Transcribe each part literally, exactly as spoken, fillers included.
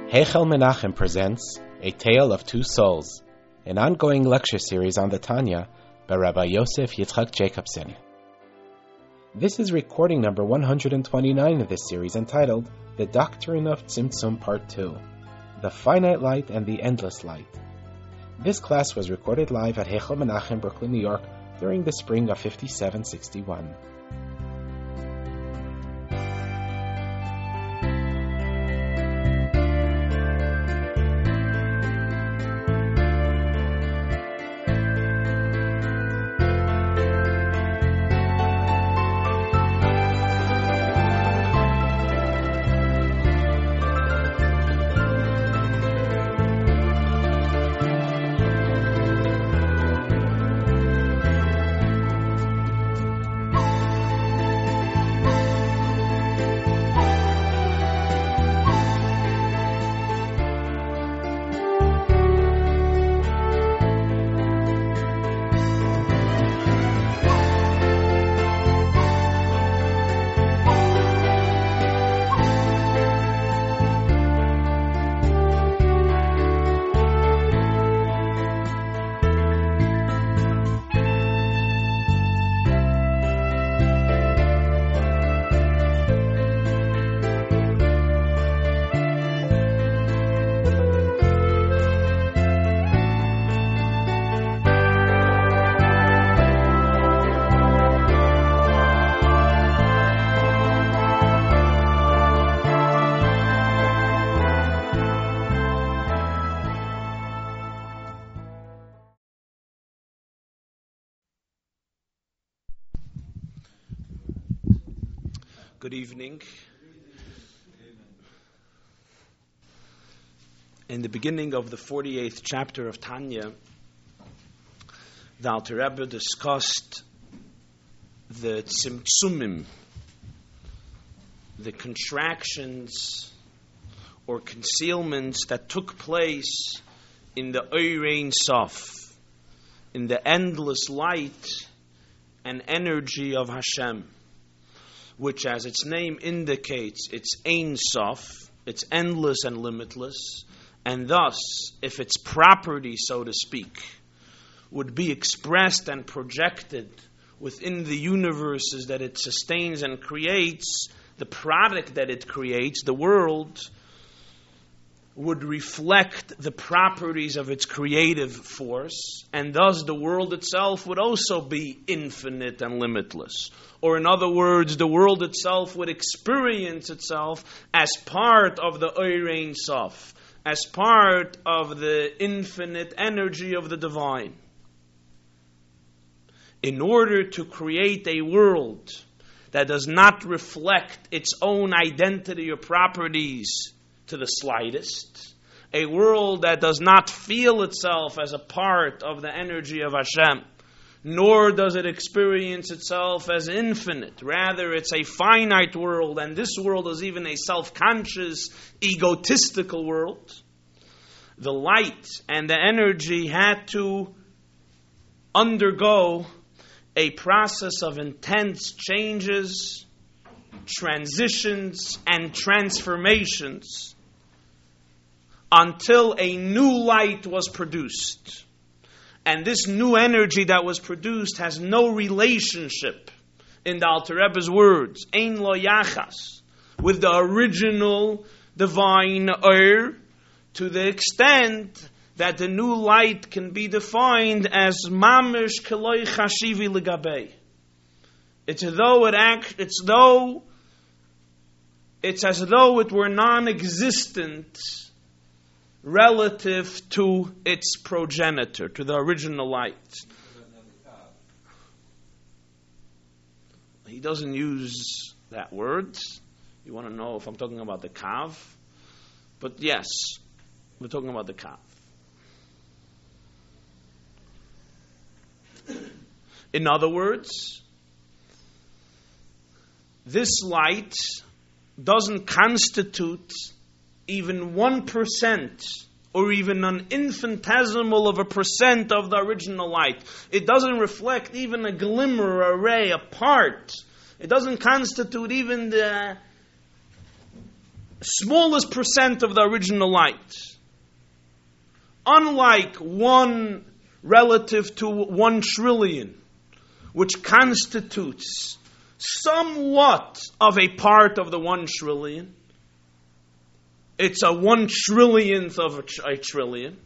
Heichel Menachem presents A Tale of Two Souls, an ongoing lecture series on the Tanya by Rabbi Yosef Yitzchak Jacobson. This is recording number one hundred twenty-nine of this series, entitled The Doctrine of Tzimtzum Part two, The Finite Light and the Endless Light. This class was recorded live at Heichel Menachem, Brooklyn, New York, during the spring of fifty-seven sixty-one. Good evening. In the beginning of the forty-eighth chapter of Tanya, the Alter Rebbe discussed the tzimtzumim, the contractions or concealments that took place in the Or Ein Sof, in the endless light and energy of Hashem, which, as its name indicates, it's Ein Sof, it's endless and limitless, and thus, if its property, so to speak, would be expressed and projected within the universes that it sustains and creates, the product that it creates, the world, would reflect the properties of its creative force, and thus the world itself would also be infinite and limitless. Or in other words, the world itself would experience itself as part of the Or Ein Sof, as part of the infinite energy of the divine. In order to create a world that does not reflect its own identity or properties to the slightest, a world that does not feel itself as a part of the energy of Hashem, nor does it experience itself as infinite. Rather, it's a finite world, and this world is even a self-conscious, egotistical world. The light and the energy had to undergo a process of intense changes, transitions, and transformations until a new light was produced. And this new energy that was produced has no relationship, in the Alter Rebbe's words, Ein lo yachas, with the original divine Or, to the extent that the new light can be defined as mamish keloi chashivi legabei. It's as though it act, it's though it's as though it were non-existent relative to its progenitor, to the original light. He doesn't use that word. You want to know if I'm talking about the kav? But yes, we're talking about the kav. In other words, this light doesn't constitute even one percent or even an infinitesimal of a percent of the original light. It doesn't reflect even a glimmer, a ray, a part. It doesn't constitute even the smallest percent of the original light. Unlike one relative to one trillion, which constitutes somewhat of a part of the one trillion, it's a one trillionth of a, tr- a trillion.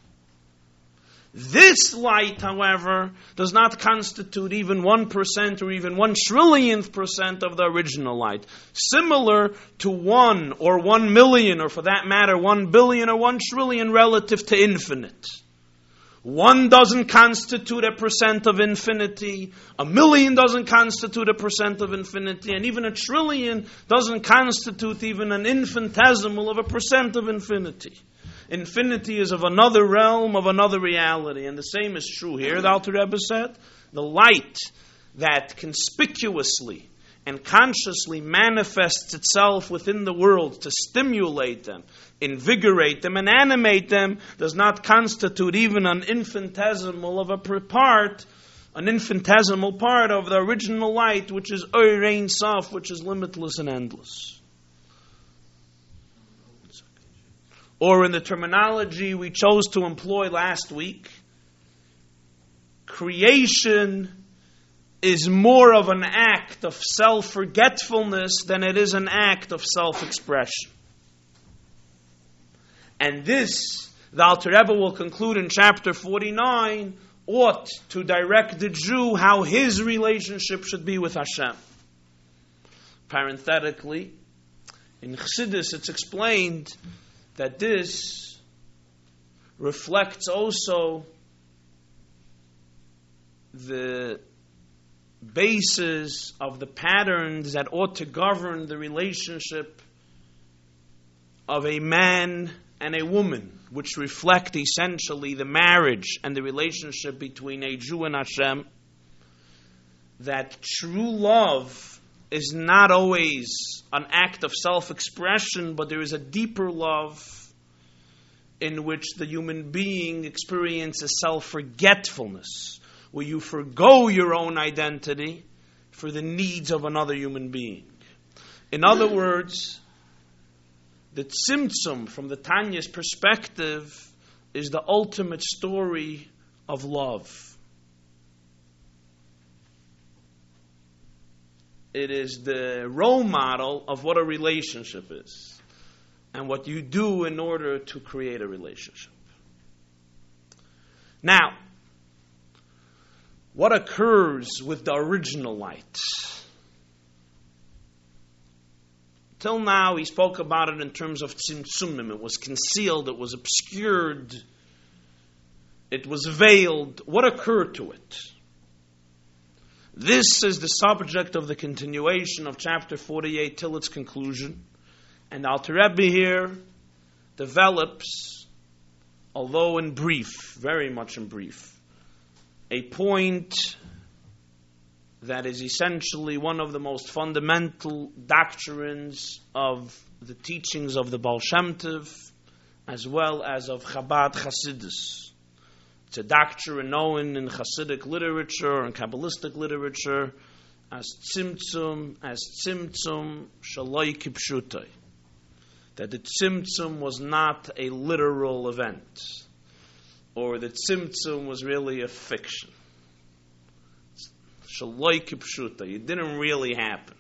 This light, however, does not constitute even one percent or even one trillionth percent of the original light. Similar to one or one million, or for that matter, one billion or one trillion relative to infinite. One doesn't constitute a percent of infinity, a million doesn't constitute a percent of infinity, and even a trillion doesn't constitute even an infinitesimal of a percent of infinity. Infinity is of another realm, of another reality. And the same is true here, the Alter Rebbe said. The light that conspicuously and consciously manifests itself within the world to stimulate them, invigorate them, and animate them does not constitute even an infinitesimal of a part, an infinitesimal part of the original light, which is Or Ein Sof, which is limitless and endless. Or in the terminology we chose to employ last week, creation is more of an act of self-forgetfulness than it is an act of self-expression. And this, the Alter Rebbe will conclude in chapter forty-nine, ought to direct the Jew how his relationship should be with Hashem. Parenthetically, in Chassidus it's explained that this reflects also the basis of the patterns that ought to govern the relationship of a man and a woman, which reflect essentially the marriage and the relationship between a Jew and Hashem. That true love is not always an act of self-expression, but there is a deeper love in which the human being experiences self-forgetfulness, where you forgo your own identity for the needs of another human being. In other words, the Tzimtzum, from the Tanya's perspective, is the ultimate story of love. It is the role model of what a relationship is and what you do in order to create a relationship. Now, what occurs with the original light? Till now, he spoke about it in terms of tzimtzumim. It was concealed, it was obscured, it was veiled. What occurred to it? This is the subject of the continuation of chapter forty-eight till its conclusion. And Alter Rebbe here develops, although in brief, very much in brief, a point that is essentially one of the most fundamental doctrines of the teachings of the Baal Shem Tov, as well as of Chabad Hasidus. It's a doctrine known in Hasidic literature and Kabbalistic literature as Tzimtzum, as Tzimtzum Shaloi Kipshutai. That the Tzimtzum was not a literal event, or the Tzimtzum was really a fiction. Shaloi Kipshutai. It didn't really happen.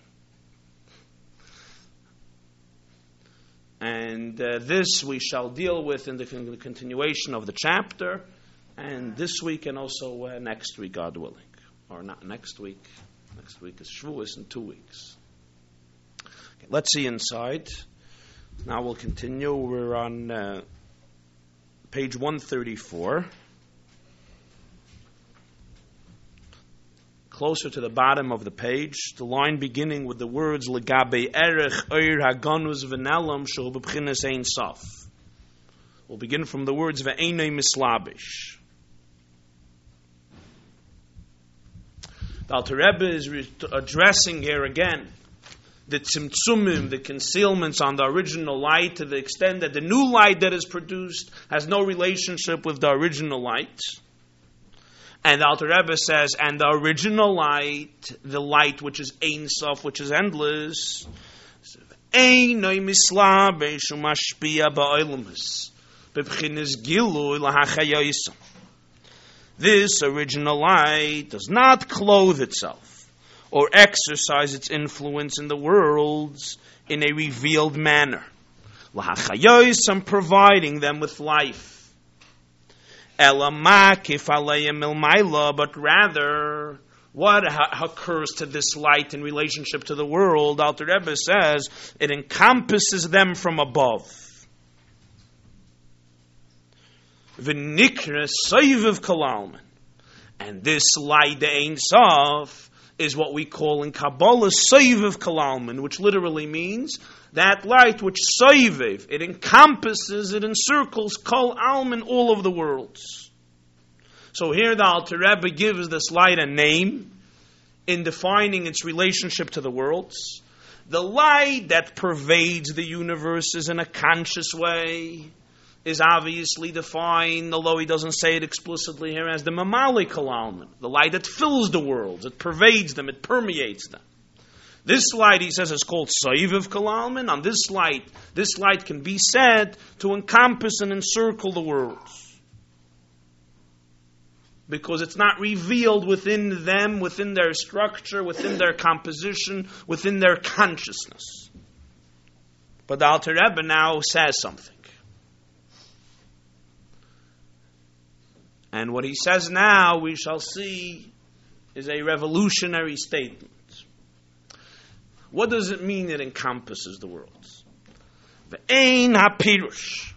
And uh, this we shall deal with in the con- continuation of the chapter. And this week and also uh, next week, God willing. Or not next week. Next week is Shavuos in two weeks. Okay, let's see inside. Now we'll continue. We're on uh, page one thirty-four. Closer to the bottom of the page, the line beginning with the words Legabe Erech Oir Haganuz V'Nelam Shehu B'Bchinas Ein Sof. We'll begin from the words Ve'enei Mislabish. The Alter Rebbe is re- addressing here again the tzimtzumim, the concealments on the original light, to the extent that the new light that is produced has no relationship with the original light. And the Alter Rebbe says, and the original light, the light which is Ein Sof, which is endless, Einoi mislabesh umashpia ba'olamus bebchinas gilui lahachayoisam. This original light does not clothe itself or exercise its influence in the worlds in a revealed manner. Lahachayoisam, providing them with life. Elamakif alayim ilmaila, but rather, what ha- occurs to this light in relationship to the world? Alter Rebbe says it encompasses them from above. V'nikra soiviv kalalman, and this light, the Ein Sof, is what we call in Kabbalah soiviv kalalman, which literally means that light which soiviv, it encompasses, it encircles kol alman, all of the worlds. So here the Alter Rebbe gives this light a name in defining its relationship to the worlds. The light that pervades the universes in a conscious way is obviously defined, although he doesn't say it explicitly here, as the Mamali Kalalman, the light that fills the worlds, it pervades them, it permeates them. This light, he says, is called Soiviv Kalalman. On this light, this light can be said to encompass and encircle the worlds, because it's not revealed within them, within their structure, within their composition, within their consciousness. But the Alter Rebbe now says something. And what he says now, we shall see, is a revolutionary statement. What does it mean it encompasses the worlds? Ve'ein hapirush.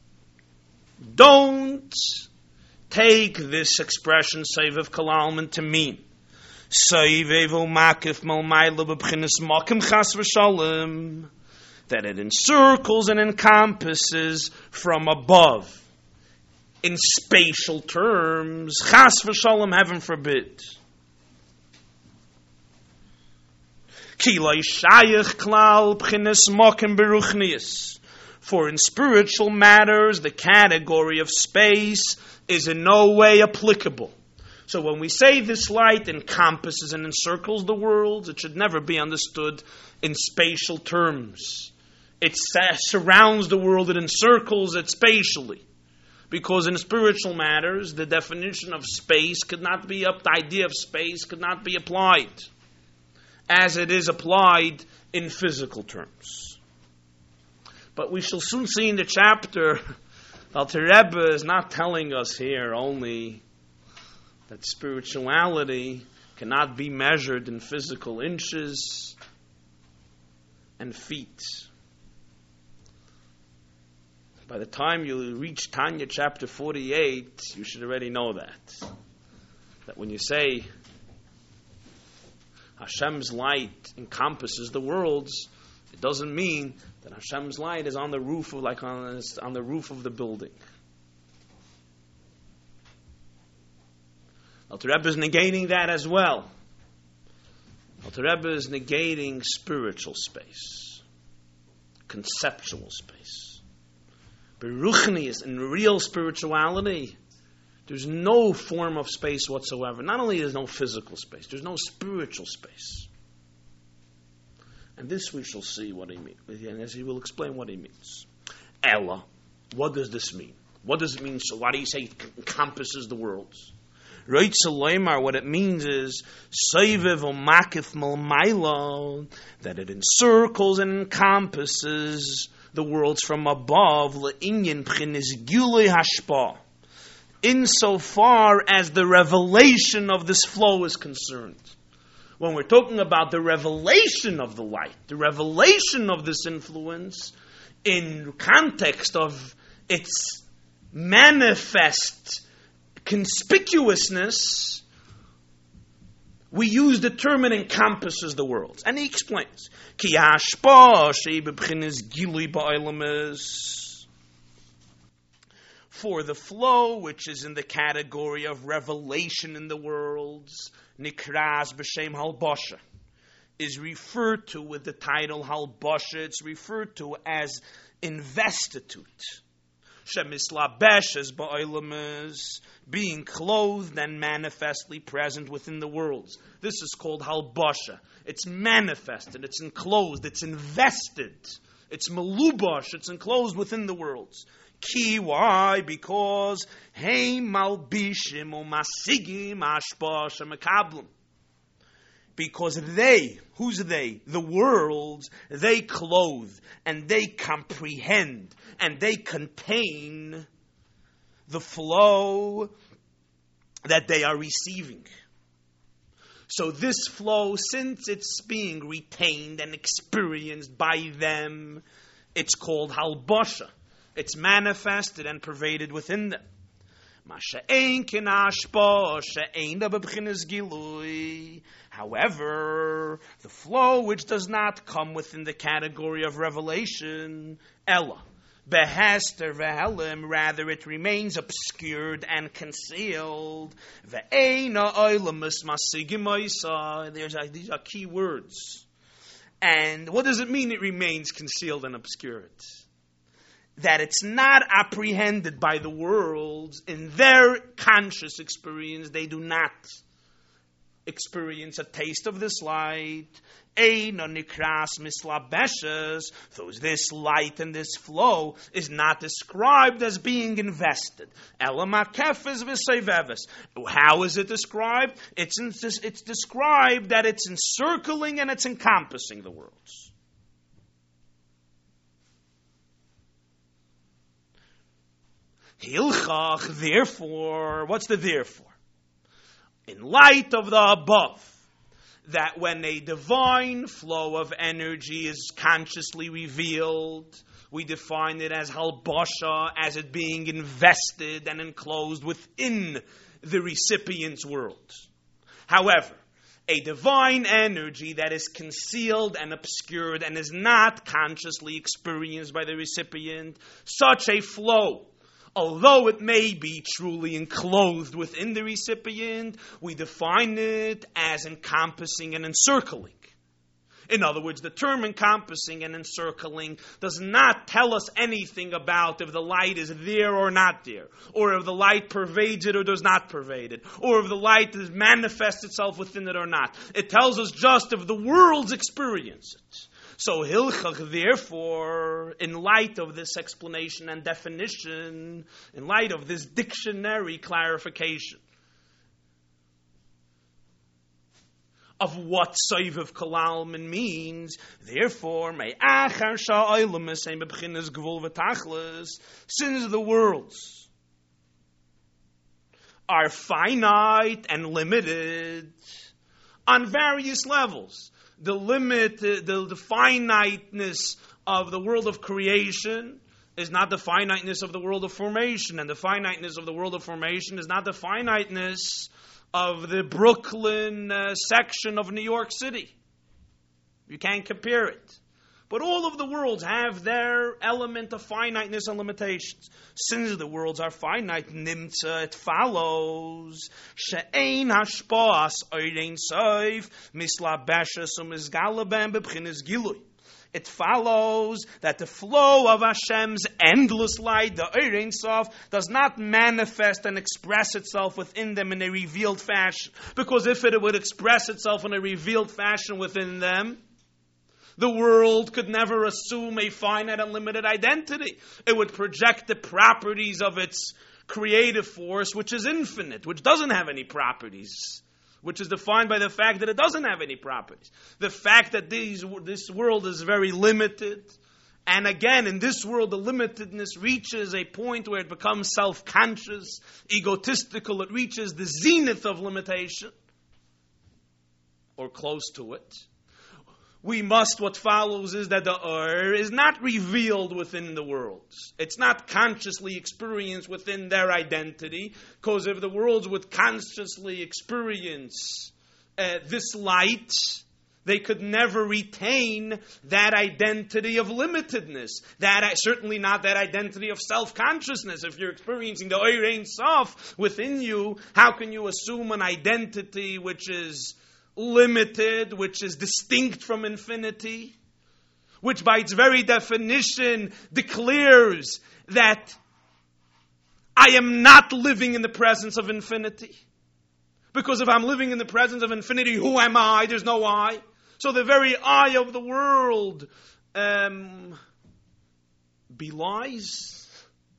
Don't take this expression, Soiviv Kalalman, to mean Soiviv u'makif malmayla b'bchinas makim chas v'shalom, that it encircles and encompasses from above. In spatial terms, chas v'shalom, heaven forbid. Ki lo shayach klal b'chinas makim beruchnius. For in spiritual matters, the category of space is in no way applicable. So when we say this light encompasses and encircles the world, it should never be understood in spatial terms. It surrounds the world, it encircles it spatially. Because in spiritual matters, the definition of space could not be up, the idea of space could not be applied as it is applied in physical terms. But we shall soon see in the chapter, Alter Rebbe is not telling us here only that spirituality cannot be measured in physical inches and feet. By the time you reach Tanya chapter forty-eight, you should already know that. That when you say Hashem's light encompasses the worlds, it doesn't mean that Hashem's light is on the roof of, like on, on the roof of the building. Alter Rebbe is negating that as well. Alter Rebbe is negating spiritual space, conceptual space. Beruchnius, in real spirituality, there's no form of space whatsoever. Not only is there no physical space, there's no spiritual space. And this we shall see what he means. And as he will explain what he means. Ella, what does this mean? What does it mean? So why do you say it encompasses the worlds? Reitzel Leimar, what it means is Soiviv u'makif malmayla, that it encircles and encompasses the worlds from above, le'inyan b'chinas gilui hashpa, insofar as the revelation of this flow is concerned. When we're talking about the revelation of the light, the revelation of this influence in context of its manifest conspicuousness, we use the term it encompasses the worlds. And he explains, Ki hashpa shei b'bchinas gilui ba'olamus, for the flow which is in the category of revelation in the worlds, nikras b'shem halbasha, is referred to with the title halbasha. It's referred to as investitude. Shemislabeshes ba'olamas, being clothed and manifestly present within the worlds. This is called halbasha. It's manifested, it's enclosed, it's invested, it's melubash, it's enclosed within the worlds. Ki, why? Because hey malbishim o masigim ashpa shemekablim. Because they, who's they? The worlds, they clothe and they comprehend and they contain the flow that they are receiving. So this flow, since it's being retained and experienced by them, it's called halbasha. It's manifested and pervaded within them. However, the flow which does not come within the category of revelation, Ella, behester vehelim, rather it remains obscured and concealed. Ve'eina oilamus masigimoisa. There's these are key words. And what does it mean? It remains concealed and obscured. That it's not apprehended by the worlds in their conscious experience. They do not experience a taste of this light. Eina nikras mislabeshes. So this light and this flow is not described as being invested. Elamakefes v'seiveves. How is it described? It's in, it's described that it's encircling and it's encompassing the worlds. Hilchach, therefore, what's the therefore? In light of the above, that when a divine flow of energy is consciously revealed, we define it as halbasha, as it being invested and enclosed within the recipient's world. However, a divine energy that is concealed and obscured and is not consciously experienced by the recipient, such a flow, although it may be truly enclosed within the recipient, we define it as encompassing and encircling. In other words, the term encompassing and encircling does not tell us anything about if the light is there or not there, or if the light pervades it or does not pervade it, or if the light manifests itself within it or not. It tells us just if the worlds experience it. So Hilchach, therefore, in light of this explanation and definition, in light of this dictionary clarification of what Soiviv Kalalman means, therefore, may achar sha'olam same b'chinas gvul v'tachlis, since the worlds are finite and limited on various levels. The limit, the, the finiteness of the world of creation is not the finiteness of the world of formation, and the finiteness of the world of formation is not the finiteness of the Brooklyn uh, section of New York City. You can't compare it. But all of the worlds have their element of finiteness and limitations. Since the worlds are finite, nimtza, it follows, she'ein hashpa'as oirein soif, mislabeshes umizgalabem b'bchinis gilui. It follows that the flow of Hashem's endless light, the Oirein Sof, does not manifest and express itself within them in a revealed fashion. Because if it would express itself in a revealed fashion within them, the world could never assume a finite and limited identity. It would project the properties of its creative force, which is infinite, which doesn't have any properties, which is defined by the fact that it doesn't have any properties. The fact that these, this world is very limited, and again, in this world, the limitedness reaches a point where it becomes self-conscious, egotistical. It reaches the zenith of limitation, or close to it. We must, what follows is that the Ur is not revealed within the worlds. It's not consciously experienced within their identity, because if the worlds would consciously experience uh, this light, they could never retain that identity of limitedness. That certainly not that identity of self-consciousness. If you're experiencing the Ur Ein Sof within you, how can you assume an identity which is limited, which is distinct from infinity, which by its very definition declares that I am not living in the presence of infinity. Because if I'm living in the presence of infinity, who am I? There's no I. So the very I of the world um, belies,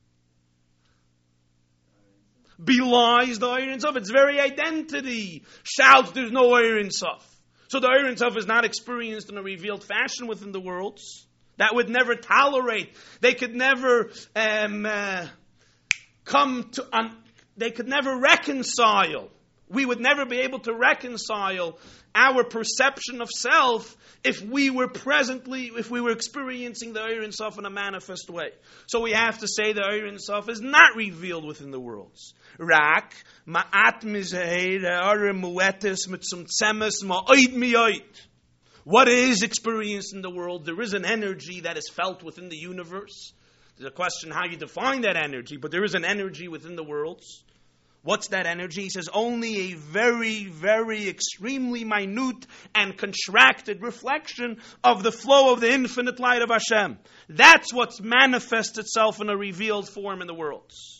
belies the Ein Sof. Its very identity shouts there's no Ein Sof. So the Ein Sof is not experienced in a revealed fashion within the worlds. That would never tolerate. They could never um, uh, come to. Um, they could never reconcile. We would never be able to reconcile our perception of self if we were presently, if we were experiencing the Ein Sof in a manifest way. So we have to say the Ein Sof is not revealed within the worlds. Rak ma'at mizheir are muetes mitzumtzemes ma'oid mi'oid. What is experienced in the world? There is an energy that is felt within the universe. There's a question how you define that energy, but there is an energy within the worlds. What's that energy? He says only a very, very extremely minute and contracted reflection of the flow of the infinite light of Hashem. That's what manifests itself in a revealed form in the worlds.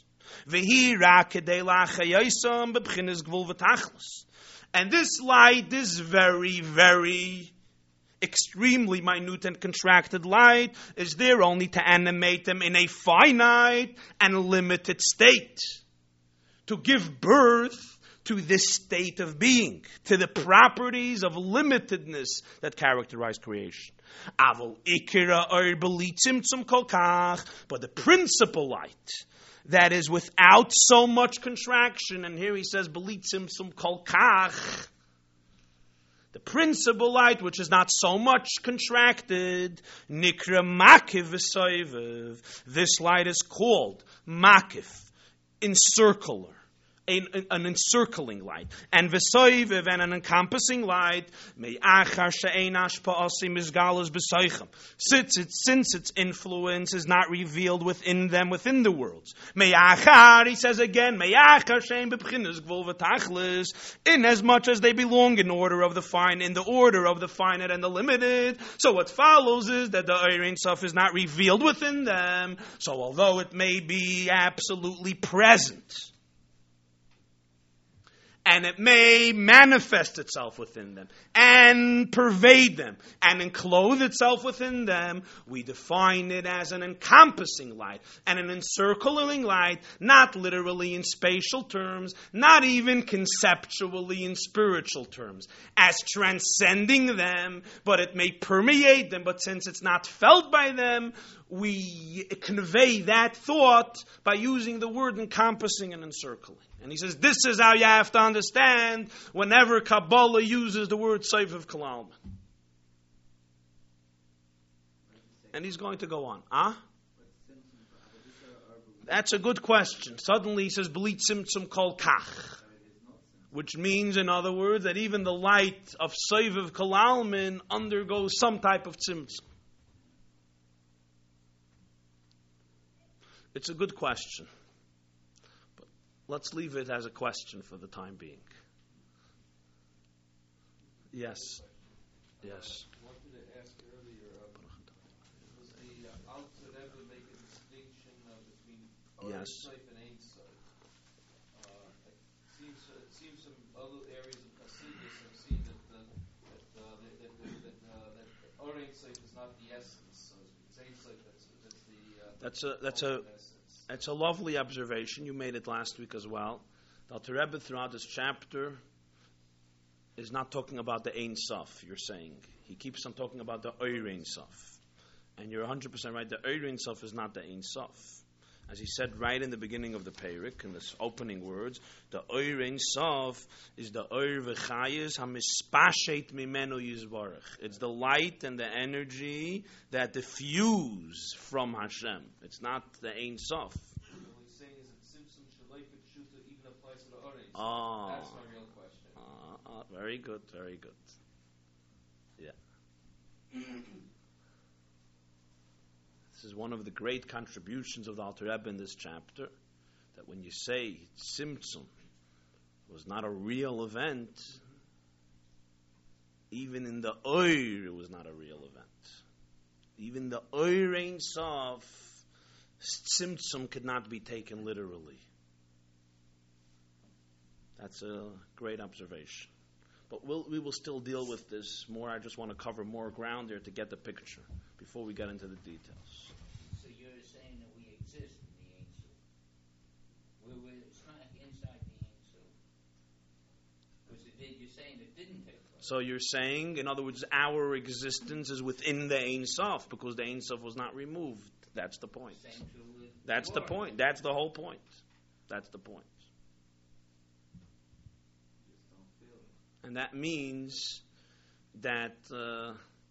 And this light, this very, very extremely minute and contracted light, is there only to animate them in a finite and limited state. To give birth to this state of being, to the properties of limitedness that characterize creation. But the principal light that is without so much contraction, and here he says, belitzimtzum kol kach, the principal light, which is not so much contracted, nikra makiv v'soivev. This light is called makiv, encircler. An, an encircling light, and v'soivev, and an encompassing light. Since its since its influence is not revealed within them, within the worlds. He says again, in as much as they belong in order of the fine, in the order of the finite and the limited. So what follows is that the Ein Sof is not revealed within them. So although it may be absolutely present, and it may manifest itself within them, and pervade them, and enclose itself within them, we define it as an encompassing light, and an encircling light, not literally in spatial terms, not even conceptually in spiritual terms, as transcending them, but it may permeate them, but since it's not felt by them, we convey that thought by using the word encompassing and encircling. And he says, this is how you have to understand whenever Kabbalah uses the word Seif of Kalalman. And he's going to go on. Huh? That's a good question. Suddenly he says, B'li tzimtzum kol kach. Which means, in other words, that even the light of Seif of Kalalman undergoes some type of tzimtzum. It's a good question. Let's leave it as a question for the time being. Yes. Yes. I wanted to ask earlier, um, was the uh, Alter Rebbe make a distinction uh, between Yes. Seif and Ein Sof? Uh, it seems uh, it seems some other areas of Hasidus have seen that uh, that uh, that that that, uh, that Ein Sof is not the essence. So it's Ein Sof that's that's the uh, That's a that's a essence. It's a lovely observation. You made it last week as well. The Alter Rebbe throughout this chapter is not talking about the Ein Sof, you're saying. He keeps on talking about the Ein Sof. And you're one hundred percent right, the Ein Sof is not the Ein Sof. As he said right in the beginning of the Perek, in the opening words, the Ein Sof is the Oir v'chayis hamispashet mimenu yizbarach. It's the light and the energy that diffuse from Hashem. It's not the Ein Sof. What he's saying is that Simpson Shalaika Pshuta even applies to the Ein Sof. Oh. That's my real question. Uh, uh, very good, very good. Yeah. This is one of the great contributions of the Alter Rebbe in this chapter, that when you say Tzimtzum was not a real event, even in the Oir it was not a real event. Even the Oir Ein Sof Tzimtzum could not be taken literally. That's a great observation. But we'll, we will still deal with this more. I just want to cover more ground there to get the picture before we get into the details. So you're saying that we exist in the Ein Sof. We're, we're inside the Ein Sof. Because it did, you're saying it didn't take place. So you're saying, in other words, our existence is within the Ein Sof because the Ein Sof was not removed. That's the point. Same true with That's the point. That's the whole point. That's the point. And that means that uh,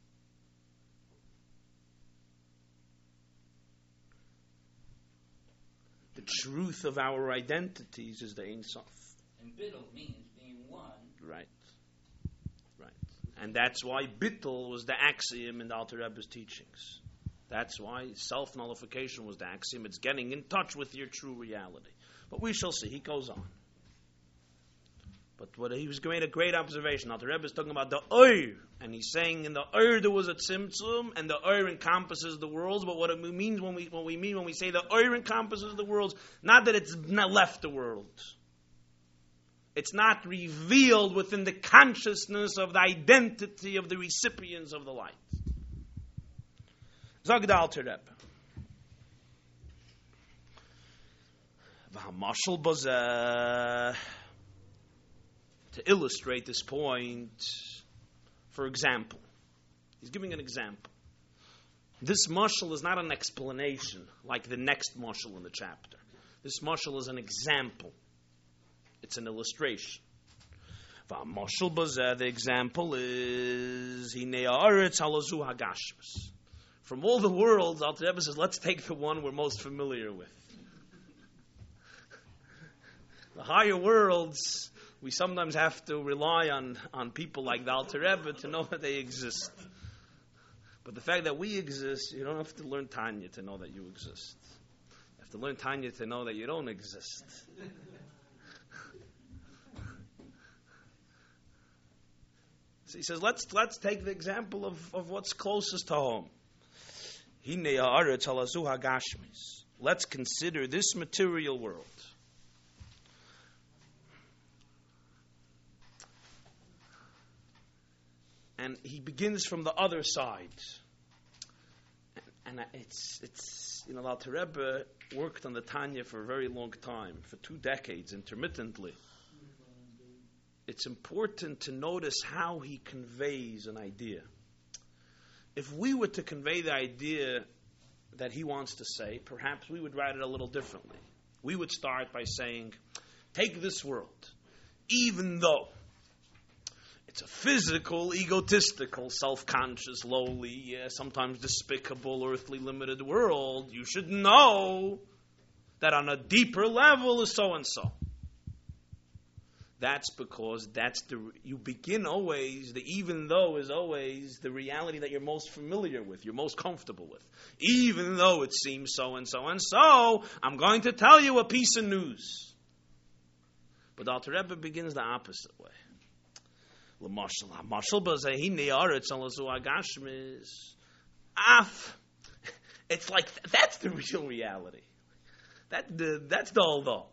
the truth of our identities is the Ein Sof. And bittul means being one. Right. Right. And that's why bittul was the axiom in the Alter Rebbe's teachings. That's why self-nullification was the axiom. It's getting in touch with your true reality. But we shall see. He goes on. But what he was made a great observation. Now the Rebbe is talking about the Oir, and he's saying in the Oir there was a tzimtzum, and the Oir encompasses the worlds. But what it means when we what we mean when we say the Oir encompasses the worlds, not that it's not left the world. It's not revealed within the consciousness of the identity of the recipients of the light. Zog the Alter Rebbe. V'hamashal bazeh. To illustrate this point, for example, he's giving an example. This mashal is not an explanation like the next mashal in the chapter. This mashal is an example. It's an illustration. Mashal bazeh, the example is Hinei haaretz halazu hagashmus. From all the worlds, Alter Rebbe says, let's take the one we're most familiar with. The higher worlds, we sometimes have to rely on, on people like the Alter Rebbe to know that they exist. But the fact that we exist, you don't have to learn Tanya to know that you exist. You have to learn Tanya to know that you don't exist. So he says, let's let's take the example of, of what's closest to home. Hinei haaretz halazu hagashmis. Let's consider this material world. And he begins from the other side. And, and it's, it's, you know, the Alter Rebbe worked on the Tanya for a very long time, for two decades, intermittently. It's important to notice how he conveys an idea. If we were to convey the idea that he wants to say, perhaps we would write it a little differently. We would start by saying, take this world, even though it's a physical, egotistical, self-conscious, lowly, yeah, sometimes despicable, earthly, limited world, you should know that on a deeper level is so-and-so. That's because that's the you begin always, the even though is always the reality that you're most familiar with, you're most comfortable with. Even though it seems so-and-so and so, I'm going to tell you a piece of news. But Alter Rebbe begins the opposite way. It's like that's the real reality. That the, that's the although.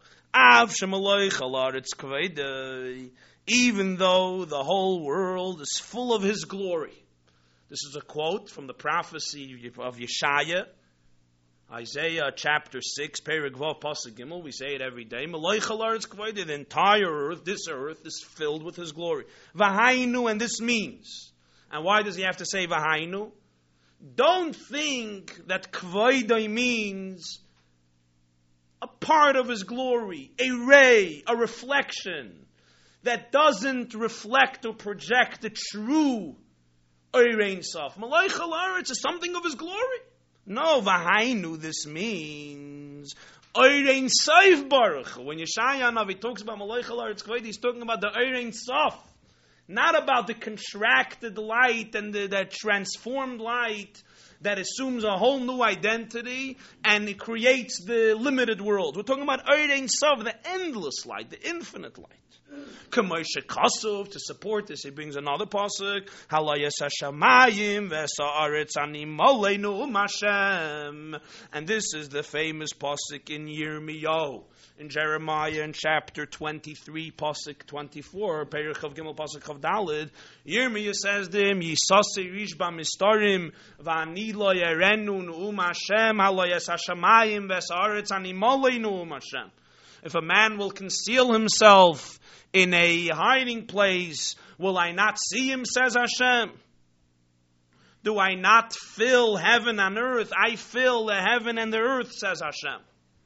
Even though the whole world is full of His glory. This is a quote from the prophecy of Yeshaya, Isaiah chapter six, Perek Vav Pasuk Gimel. We say it every day. The entire earth, this earth, is filled with His glory. V'hainu, and this means. And why does he have to say v'hainu? Don't think that kvoidai means a part of His glory, a ray, a reflection that doesn't reflect or project the true Ein Sof. Malay Chalaretz is something of His glory. No, v'hainu, this means Ein Sof Baruch. When Yeshaya Navi talks about Malay Chalaretz Kavod, he's talking about the Ein Sof, not about the contracted light and the, the transformed light that assumes a whole new identity and it creates the limited world. We're talking about Ein Sof, the endless light, the infinite light. K'moshe Kasuv, to support this, he brings another pasuk. Halayas Hashamayim v'sa'aretz ani moleinu Hashem. And this is the famous pasuk in Yirmiyahu, in Jeremiah, in chapter twenty-three, pasuk twenty-four, Perich of Gimel, pasuk of Dalid. Yirmiyahu says to him, Yisasi rish b'mistarim v'ani lo yerenu nu'um Hashem. Halayas Hashamayim v'sa'aretz ani moleinu Hashem. If a man will conceal himself in a hiding place, will I not see him, says Hashem? Do I not fill heaven and earth? I fill the heaven and the earth, says Hashem.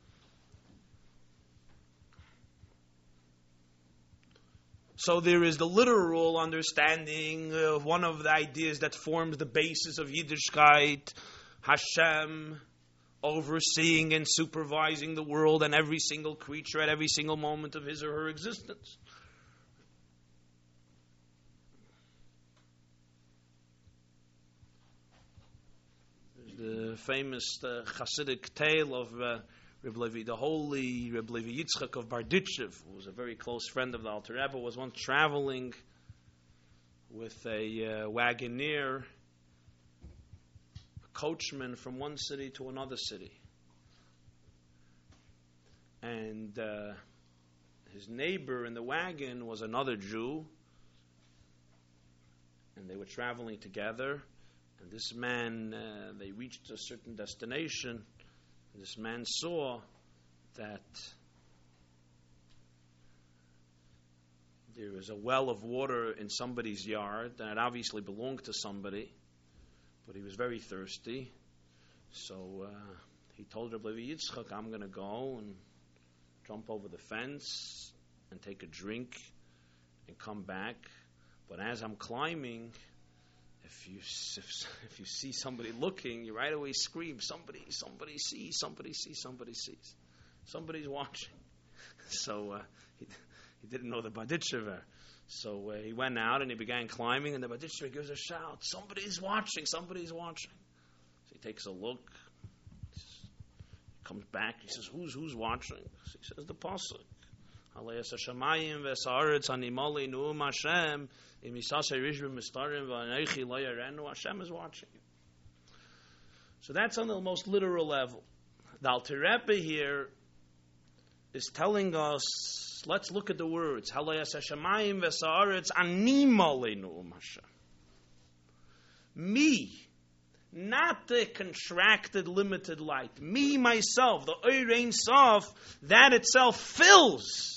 So there is the literal understanding of one of the ideas that forms the basis of Yiddishkeit, Hashem overseeing and supervising the world and every single creature at every single moment of his or her existence. There's the famous uh, Hasidic tale of uh, Reb Levi, the holy Reb Levi Yitzchak of Barditchev, who was a very close friend of the Alter Rebbe, was once traveling with a uh, wagoneer, coachman from one city to another city. And uh, his neighbor in the wagon was another Jew. And they were traveling together. And this man, uh, they reached a certain destination. And this man saw that there was a well of water in somebody's yard that obviously belonged to somebody. But he was very thirsty, so uh, he told Reb Levi Yitzchak, I'm going to go and jump over the fence and take a drink and come back. But as I'm climbing, if you if, if you see somebody looking, you right away scream, somebody, somebody sees, somebody sees, somebody sees. Somebody's watching. So uh, he, he didn't know the Barditchever. So uh, he went out and he began climbing, and the Barditchever gives a shout, somebody's watching, somebody's watching. So he takes a look, he comes back, he says, who's who's watching? So he says, the pasuk. Halayas Hashamayim v'sa'aretz ani moleinu nu'um Hashem im yisasei rish b'mistarim v'anechi lo yerenu. Hashem is watching. So that's on the most literal level. The Alter Rebbe here is telling us, let's look at the words. Halayas Hashamayim v'sa'aretz ani moleinu Hashem. Me, not the contracted, limited light. Me, myself, the Ohr Ein Sof, that itself fills.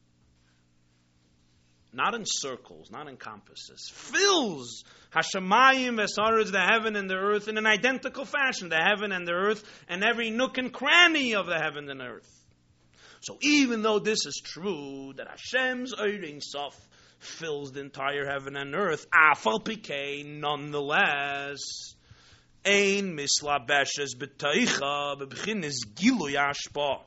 Not in circles, not in compasses. Fills Hashamayim v'sa'aretz, the heaven and the earth, in an identical fashion. The heaven and the earth, and every nook and cranny of the heaven and earth. So even though this is true, that Hashem's Ohr Ein Sof fills the entire heaven and earth, Afal Pikei, nonetheless, Ein mislabeshes b'teicha b'bchinis gilui hashpa.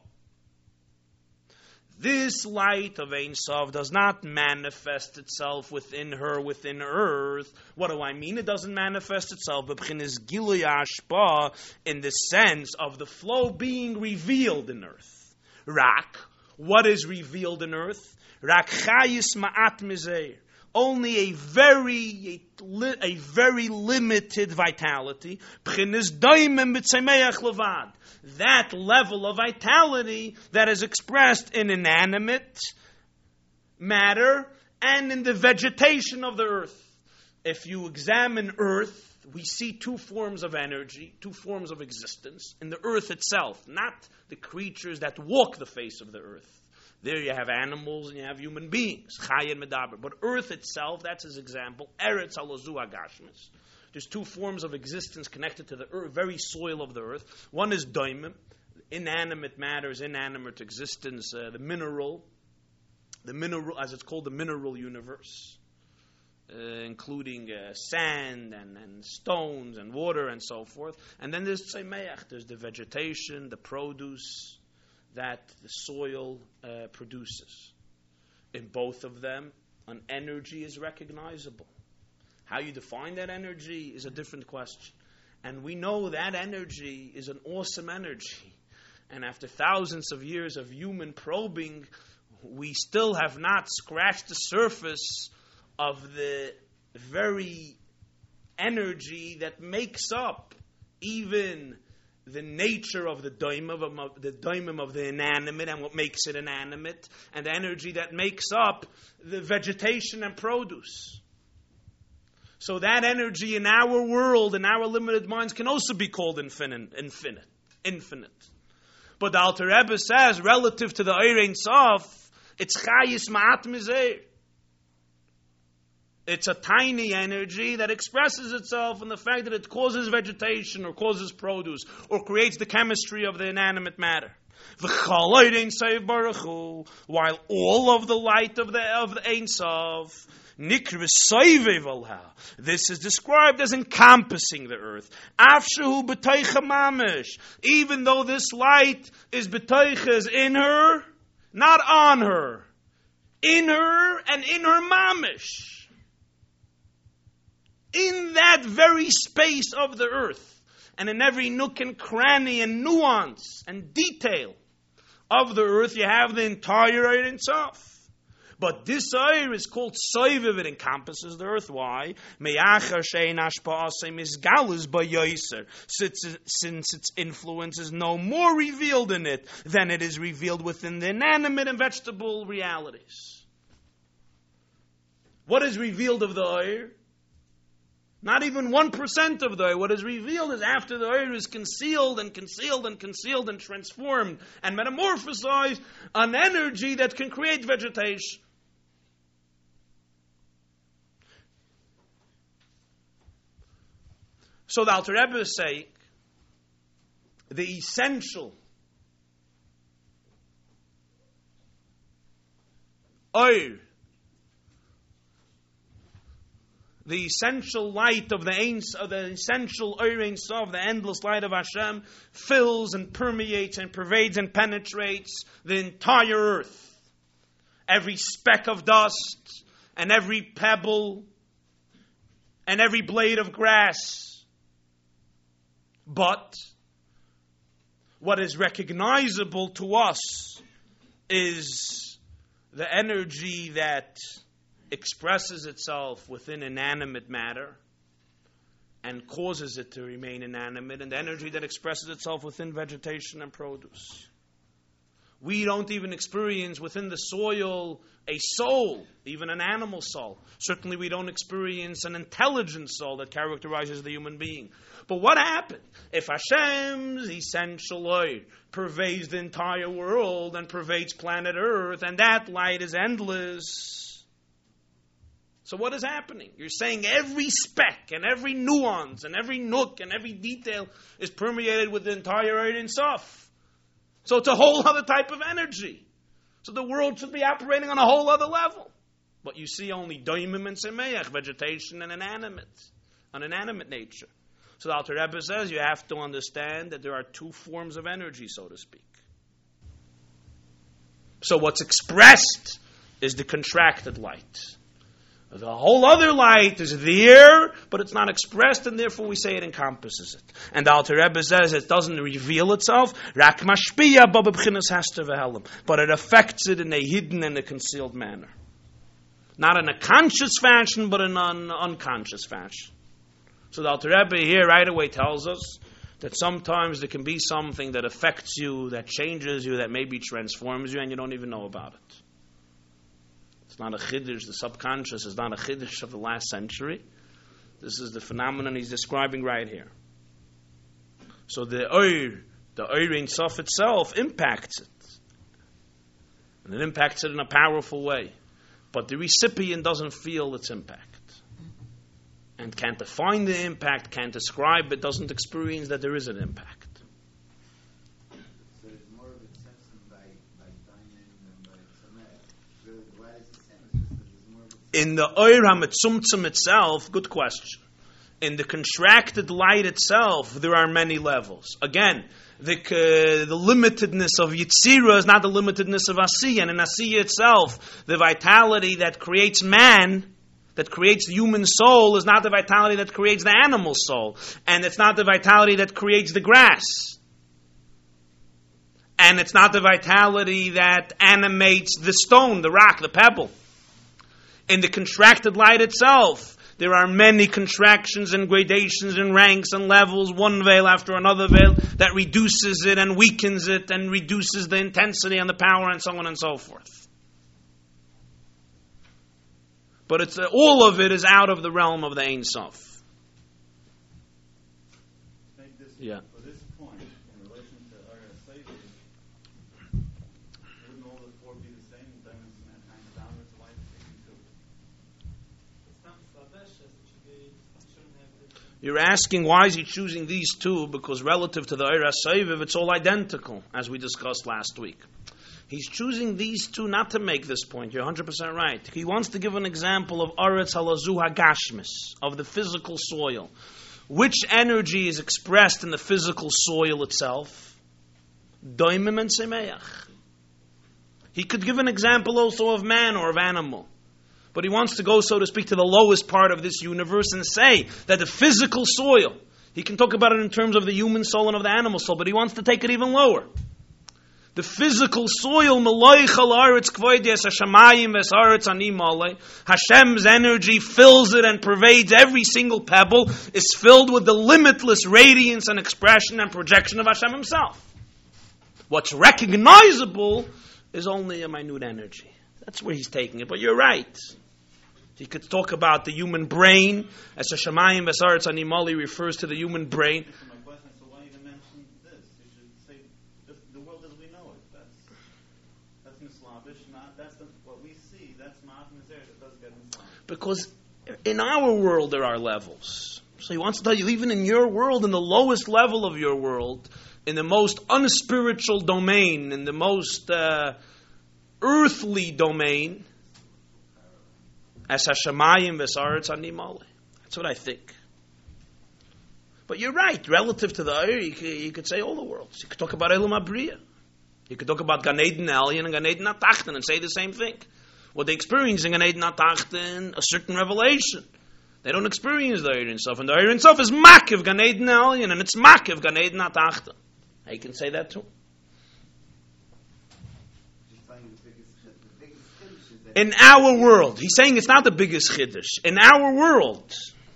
This light of Ein Sof does not manifest itself within her, within earth. What do I mean? It doesn't manifest itself b'bchinis gilui hashpa, in the sense of the flow being revealed in earth. Rak, what is revealed in earth? Rak chayis ma'at mizeir. Only a very, a, a very limited vitality. B'chinis daimim b'tzemeach levad. That level of vitality that is expressed in inanimate matter and in the vegetation of the earth. If you examine earth, we see two forms of energy, two forms of existence in the earth itself, not the creatures that walk the face of the earth. There you have animals and you have human beings, Chay and Medaber. But earth itself, that's his example, Eretz Halazu Agashmis. There's two forms of existence connected to the earth, very soil of the earth. One is daimim, inanimate matters, inanimate existence, uh, the mineral, the mineral, as it's called, the mineral universe. Uh, including uh, sand and, and stones and water and so forth. And then there's Tzemeach, there's the vegetation, the produce that the soil uh, produces. In both of them, an energy is recognizable. How you define that energy is a different question. And we know that energy is an awesome energy. And after thousands of years of human probing, we still have not scratched the surface of the very energy that makes up even the nature of the daimim of the daimim of the inanimate and what makes it inanimate, and the energy that makes up the vegetation and produce. So that energy in our world, in our limited minds, can also be called infinite, infinite, infinite. But the Alter Rebbe says, relative to the Eir Ein Sof, it's chayis ma'at mizeir. It's a tiny energy that expresses itself in the fact that it causes vegetation or causes produce or creates the chemistry of the inanimate matter. While all of the light of the of the Ein Sof, this is described as encompassing the earth. Even though this light is beteiches in her, not on her, in her and in her mamish. In that very space of the earth, and in every nook and cranny and nuance and detail of the earth, you have the entire Eir Ein Sof. But this Eir is called Soiviv, it encompasses the earth. Why? Since its influence is no more revealed in it than it is revealed within the inanimate and vegetable realities. What is revealed of the Eir? Not even one percent of the Eir. What is revealed is after the Eir is concealed and concealed and concealed and transformed and metamorphosized, an energy that can create vegetation. So the Alter Rebbe is saying, the essential Eir, the essential light of the Ein, of the essential Eir Ein Sof, the endless light of Hashem, fills and permeates and pervades and penetrates the entire earth. Every speck of dust and every pebble and every blade of grass. But what is recognizable to us is the energy that expresses itself within inanimate matter and causes it to remain inanimate, and the energy that expresses itself within vegetation and produce. We don't even experience within the soil a soul, even an animal soul. Certainly we don't experience an intelligent soul that characterizes the human being. But what happened? If Hashem's essential light pervades the entire world and pervades planet Earth, and that light is endless, so what is happening? You're saying every speck and every nuance and every nook and every detail is permeated with the entire Eir Ein Sof. So it's a whole other type of energy. So the world should be operating on a whole other level. But you see only doimim and semeach, vegetation and inanimate, an inanimate nature. So the Alter Rebbe says you have to understand that there are two forms of energy, so to speak. So what's expressed is the contracted light. The whole other light is there, but it's not expressed, and therefore we say it encompasses it. And the Alter Rebbe says it doesn't reveal itself, rak mashpiya ba b'bchinas hester v'helam, but it affects it in a hidden and a concealed manner. Not in a conscious fashion, but in an unconscious fashion. So the Alter Rebbe here right away tells us that sometimes there can be something that affects you, that changes you, that maybe transforms you, and you don't even know about it. It's not a chiddush, the subconscious is not a chiddush of the last century. This is the phenomenon he's describing right here. So the Eir, the Eir Ein Sof itself impacts it. And it impacts it in a powerful way. But the recipient doesn't feel its impact. And can't define the impact, can't describe it, doesn't experience that there is an impact. So it's more of a sense by, by diamond than by tzameh. Really, why is it the same? It's just that there's more of a In the Eir HaMetzumtzum itself, good question. In the contracted light itself, there are many levels. Again, the uh, the limitedness of Yitzira is not the limitedness of Asiya. And in Asiya itself, the vitality that creates man, that creates the human soul, is not the vitality that creates the animal soul. And it's not the vitality that creates the grass. And it's not the vitality that animates the stone, the rock, the pebble. In the contracted light itself, there are many contractions and gradations and ranks and levels, one veil after another veil, that reduces it and weakens it and reduces the intensity and the power and so on and so forth. But it's uh, all of it is out of the realm of the Ein Sof. Yeah. For this point, in relation to Area Seder, wouldn't all the four be the same? Diamonds and that kind of downwards, why is it taking two? You're asking why is he choosing these two? Because relative to the Eira Seiviv, it's all identical, as we discussed last week. He's choosing these two not to make this point. You're one hundred percent right. He wants to give an example of Aretz Halazu Hagashmis, of the physical soil. Which energy is expressed in the physical soil itself? Doimim and Semeach. He could give an example also of man or of animal. But he wants to go, so to speak, to the lowest part of this universe and say that the physical soil, he can talk about it in terms of the human soul and of the animal soul, but he wants to take it even lower. The physical soil, Hashem's energy fills it and pervades every single pebble, is filled with the limitless radiance and expression and projection of Hashem himself. What's recognizable is only a minute energy. That's where he's taking it. But you're right. He could talk about the human brain, as Hashemayim Vesaretz Animali refers to the human brain. My question is, so why even mention this? You should say just the world as we know it. That's that's mislavish. Not that's the, what we see. That's not miser. That does get mislavish. Because in our world there are levels. So he wants to tell you, even in your world, in the lowest level of your world, in the most unspiritual domain, in the most uh, earthly domain, as Hashemayim Vesaretz Animali. That's what I think. But you're right. Relative to the Eir, you, you could say all the worlds. You could talk about Elam Abriya. You could talk about Gan Eden Elyon and Gan Eden Atachten and say the same thing. What they experience in Gan Eden Atachten, a certain revelation. They don't experience the Eir Sof, and the Eir Sof is Makiv Gan Eden Elyon, and it's Makiv Gan Eden Atachten. You can say that too. In our world, he's saying it's not the biggest chiddush. In our world,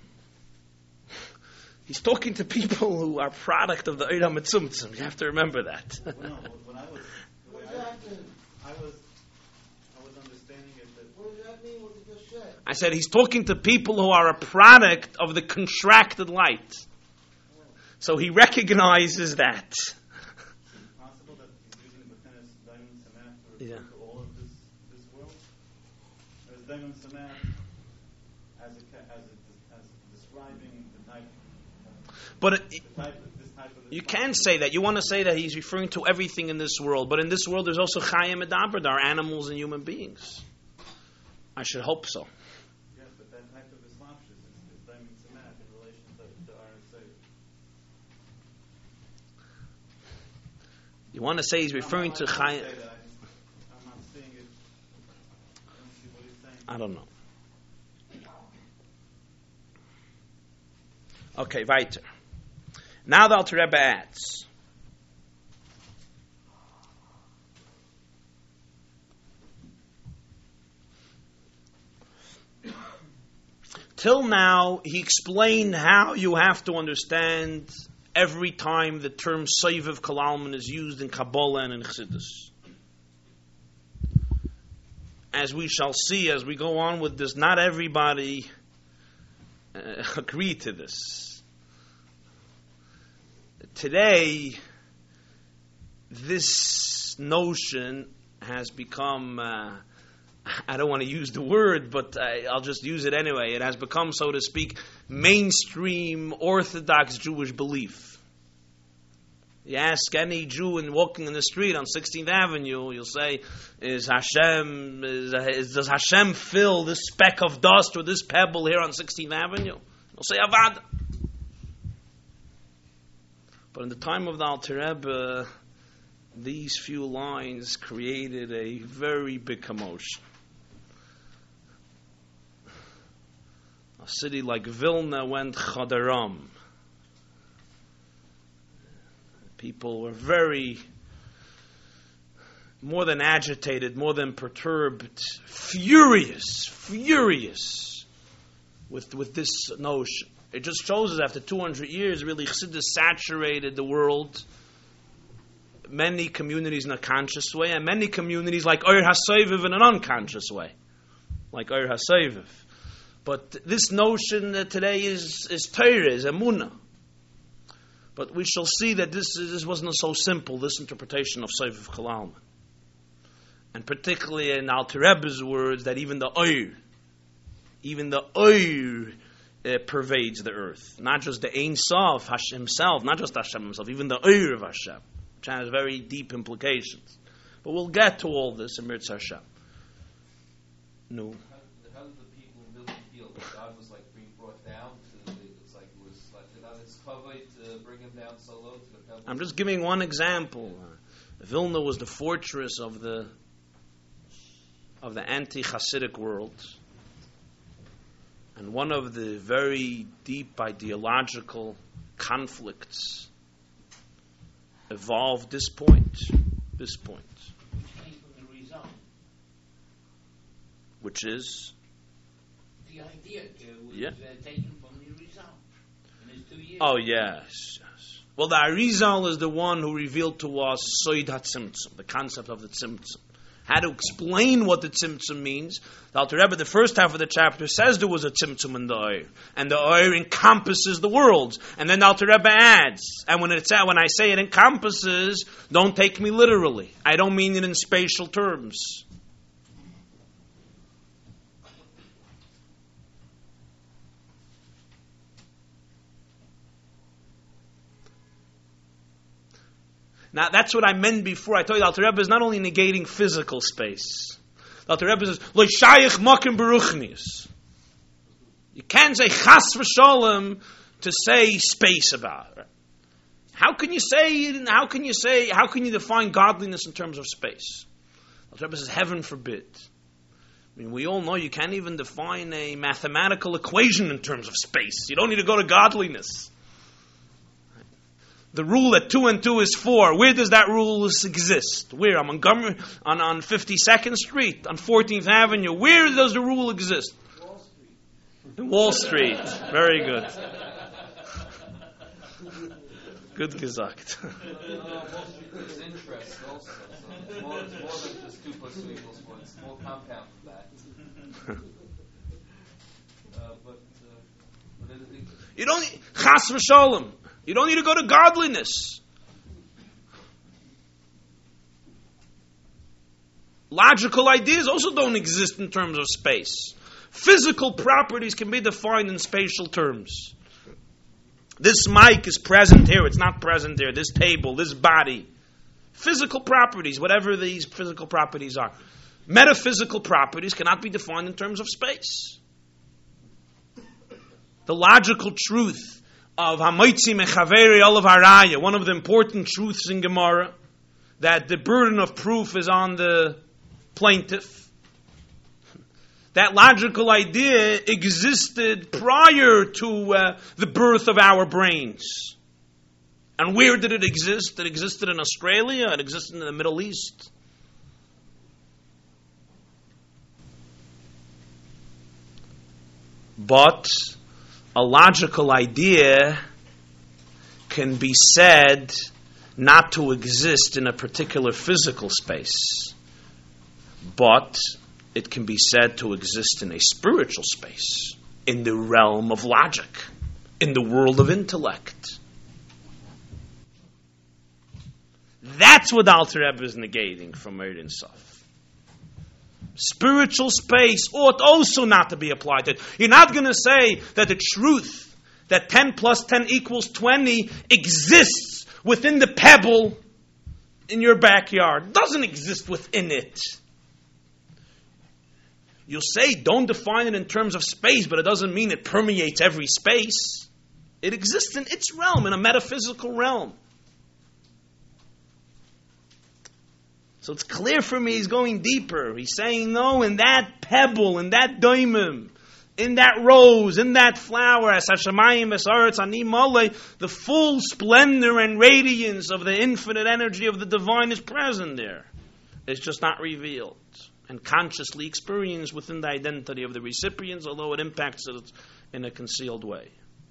he's talking to people who are product of the Eira Mitzumtzum. You have to remember that. Well, no, when I was, when I, I was, I was understanding it that. What does that mean? What you just said? I said he's talking to people who are a product of the contracted light. So he recognizes that. Is it possible that he's using the Bechenes Diamond Samat to refer Yeah. to all of this this world? Or is Diamond Samat as a, ca- as a, as describing the type, uh, But it, the type of this type of this you can say that. You want to say that he's referring to everything in this world. But in this world, there's also Chayim Medaber. There are animals and human beings. I should hope so. Yes, but that type of Islamshus is, is Diamond Samat in relation to, to R S A. You want to say he's referring to Chayim. I'm not seeing it. I don't see what he's saying. I don't know. Okay, weiter. Now the Alter Rebbe adds. Till now, he explained how you have to understand every time the term Soiviv Kalalman is used in Kabbalah and in Chassidus. As we shall see as we go on with this, not everybody uh, agree to this. Today, this notion has become, uh, I don't want to use the word, but I, I'll just use it anyway. It has become, so to speak, mainstream Orthodox Jewish belief. You ask any Jew in walking in the street on sixteenth Avenue, you'll say, "Is Hashem? Is, is, does Hashem fill this speck of dust or this pebble here on sixteenth Avenue?" They'll say, "Avad." But in the time of the Alter Rebbe, these few lines created a very big commotion. A city like Vilna went chadaram. People were very more than agitated, more than perturbed, furious, furious with with this notion. It just shows us after two hundred years, really, Chassidus saturated the world, many communities in a conscious way, and many communities like Oyer HaSoviv in an unconscious way, like Oyer HaSoviv. But this notion that today is is Torah, is Emunah. But we shall see that this, this wasn't so simple, this interpretation of Soviv Chalalman. And particularly in Alter Rebbe's words, that even the Oyer, even the Oyer uh, pervades the earth. Not just the Ein Sof, Hashem himself, not just Hashem himself, even the Oyer of Hashem, which has very deep implications. But we'll get to all this in Mirz Hashem. No. How did the people in Milton feel that God was like being brought down to? It's like it was like on its cover to bring him down so low to the pebble. I'm just giving one example. Uh, Vilna was the fortress of the of the anti-Hasidic world, and one of the very deep ideological conflicts evolved this point. This point, Which came from the result. which is The idea uh, was Yeah. uh, taken from the result. In his two years. oh yes, yes. Well, the Arizal is the one who revealed to us Soid HaTzimtzum, the concept of the Tzimtzum. How to explain what the Tzimtzum means. The Alter Rebbe, the first half of the chapter, says there was a Tzimtzum in the Oyer, and the Oyer encompasses the worlds. And then the Alter Rebbe adds, and when it's when I say it encompasses, don't take me literally. I don't mean it in spatial terms. Now, that's what I meant before. I told you the Alter Rebbe is not only negating physical space. The Alter Rebbe says, Lo shayich makim beruchnius. You can't say chas v'sholem to say space about it. How can you say, how can you say, how can you define godliness in terms of space? The Alter Rebbe says, heaven forbid. I mean, we all know you can't even define a mathematical equation in terms of space. You don't need to go to godliness. The rule that two and two is four, where does that rule exist? Where? On Montgomery, on, on fifty-second Street, on fourteenth Avenue. Where does the rule exist? Wall Street. In Wall Street. Very good. Good gesagt. Uh, Wall Street is interest also. So it's more, it's more than just two plus two equals one. It's more compound than that. uh, but, uh, but it, it, You don't need, chas v'sholem. You don't need to go to godliness. Logical ideas also don't exist in terms of space. Physical properties can be defined in spatial terms. This mic is present here, it's not present there. This table, this body. Physical properties, whatever these physical properties are. Metaphysical properties cannot be defined in terms of space. The logical truth of Hamoitzi Mechaveri Olav Haraya, one of the important truths in Gemara, that the burden of proof is on the plaintiff. That logical idea existed prior to uh, the birth of our brains. And where did it exist? It existed in Australia, it existed in the Middle East. But a logical idea can be said not to exist in a particular physical space, but it can be said to exist in a spiritual space, in the realm of logic, in the world of intellect. That's what Alter Rebbe is negating from Meir and Sof. Spiritual space ought also not to be applied to it. You're not going to say that the truth that ten plus ten equals twenty exists within the pebble in your backyard. It doesn't exist within it. You'll say don't define it in terms of space, but it doesn't mean it permeates every space. It exists in its realm, in a metaphysical realm. So it's clear for me he's going deeper. He's saying, no, in that pebble, in that doimim, in that rose, in that flower, as Hashemayim Esaretz Ani Malei, the full splendor and radiance of the infinite energy of the divine is present there. It's just not revealed and consciously experienced within the identity of the recipients, although it impacts it in a concealed way.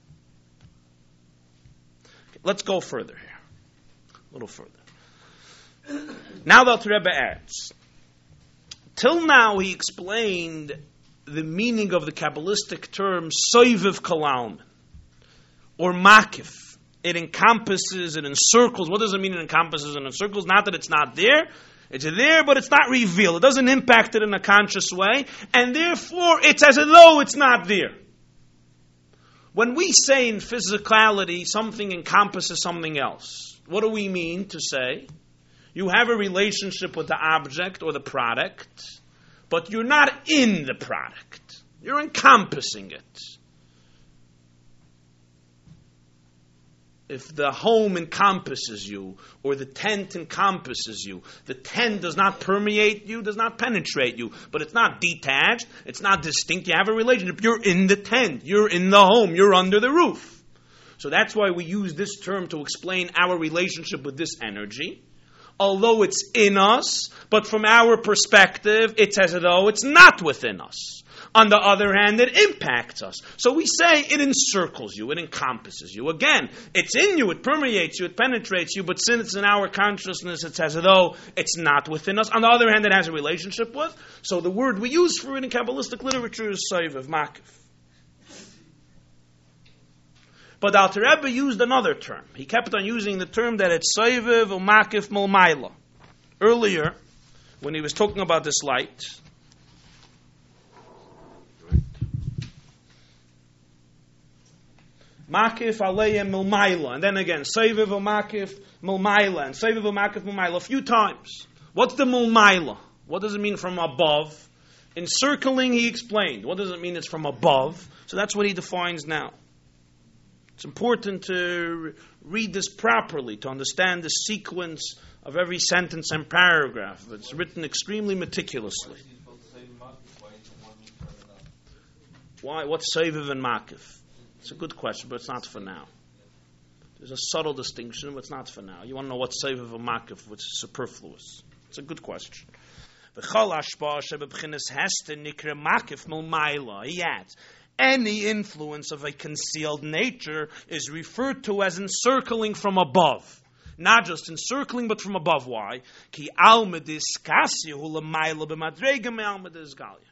Okay, let's go further here. A little further. Now the Alter Rebbe adds, till now he explained the meaning of the Kabbalistic term Soiviv Kalalman, or Makif. It encompasses, it encircles. What does it mean it encompasses and encircles? Not that it's not there. It's there, but it's not revealed. It doesn't impact it in a conscious way, and therefore it's as though it's not there. When we say in physicality something encompasses something else, what do we mean to say? You have a relationship with the object or the product, but you're not in the product. You're encompassing it. If the home encompasses you, or the tent encompasses you, the tent does not permeate you, does not penetrate you, but it's not detached, it's not distinct, you have a relationship. You're in the tent, you're in the home, you're under the roof. So that's why we use this term to explain our relationship with this energy. Although it's in us, but from our perspective, it's as though it's not within us. On the other hand, it impacts us. So we say it encircles you, it encompasses you. Again, it's in you, it permeates you, it penetrates you, but since it's in our consciousness, it's as though it's not within us. On the other hand, it has a relationship with. So the word we use for it in Kabbalistic literature is Soiviv, Makif. But Alter Rebbe used another term. He kept on using the term that it's Soiviv or Makif Mulmaila. Earlier, when he was talking about this light, Makif Aleya Milmaila, and then again, Soiviv or Makif Milmaila, and Soiviv or Makif Milmaila, a few times. What's the Milmaila? What does it mean from above? Encircling, he explained. What does it mean it's from above? So that's what he defines now. It's important to read this properly, to understand the sequence of every sentence and paragraph. It's written extremely meticulously. Why? What's Soiviv and Makif? It's a good question, but it's not for now. There's a subtle distinction, but it's not for now. You want to know what's Soiviv or Makif, which is superfluous. It's a good question. He adds, any influence of a concealed nature is referred to as encircling from above. Not just encircling, but from above. Why? Ki almedis kasyahu l'mayla b'madrega me'almedis galia.